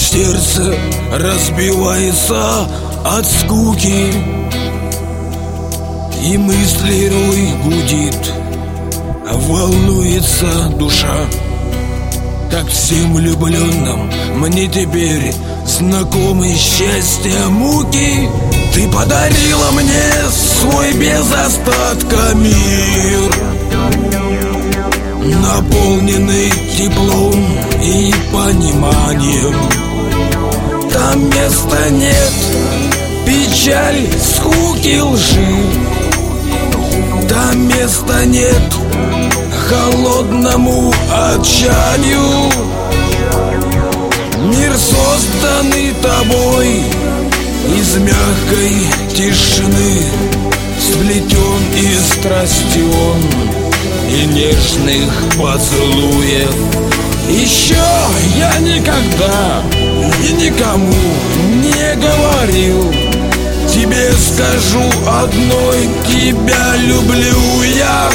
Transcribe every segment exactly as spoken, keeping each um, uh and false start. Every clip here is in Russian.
Сердце разбивается от скуки, и мысли рой гудит, волнуется душа. Как всем влюбленным мне теперь знакомы счастье, муки. Ты подарила мне свой без остатка мир, наполненный теплом и пониманием. Там места нет печаль, скуки, лжи. Там места нет холодному отчаянию. Мир, созданный тобой из мягкой тишины, сплетен из страсти он и нежных поцелуев. Еще я никогда и никому не говорил, тебе скажу одной: тебя люблю я.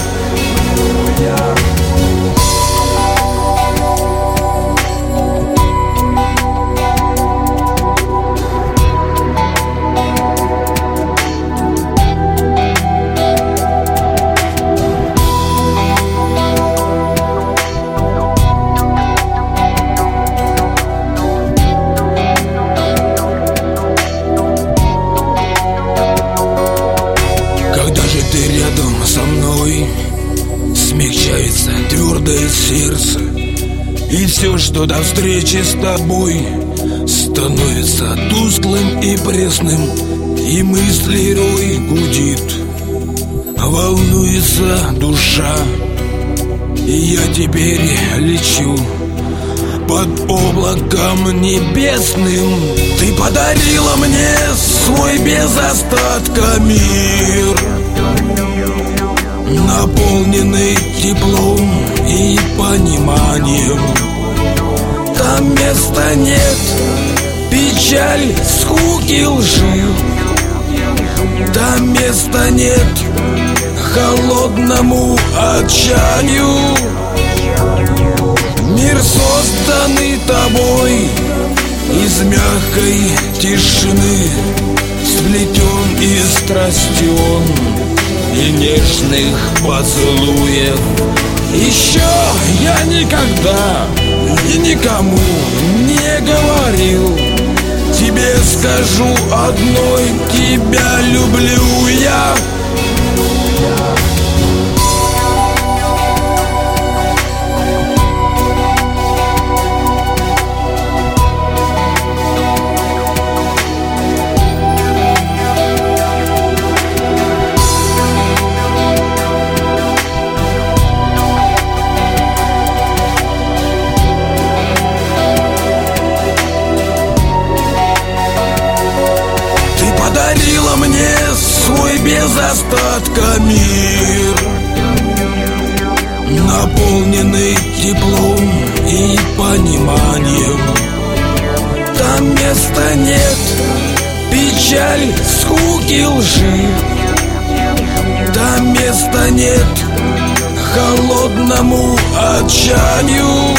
Со мной смягчается твердое сердце, и все, что до встречи с тобой становится тусклым и пресным, и мысли рой гудит, волнуется душа. И я теперь лечу под облаком небесным. Ты подарила мне свой без остатка мир, наполненный теплом и пониманием. Там места нет печаль, скуки, лжи. Там места нет холодному отчаянию. Мир, созданный тобой из мягкой тишины, сплетен из страсти он и нежных поцелуев. Еще я никогда и никому не говорил, тебе скажу одной: тебя люблю я. Подарила мне свой без остатка мир, наполненный теплом и пониманием. Там места нет печаль, скуки, лжи. Там места нет холодному отчаянию.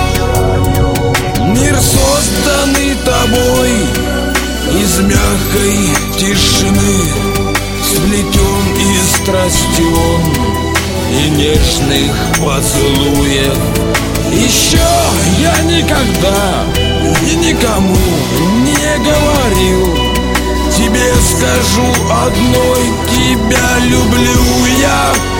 Мир, созданный тобой из мягкой тишины, сплетен из страсти он и нежных поцелуев. Еще я никогда и никому не говорил, тебе скажу одной: тебя люблю я.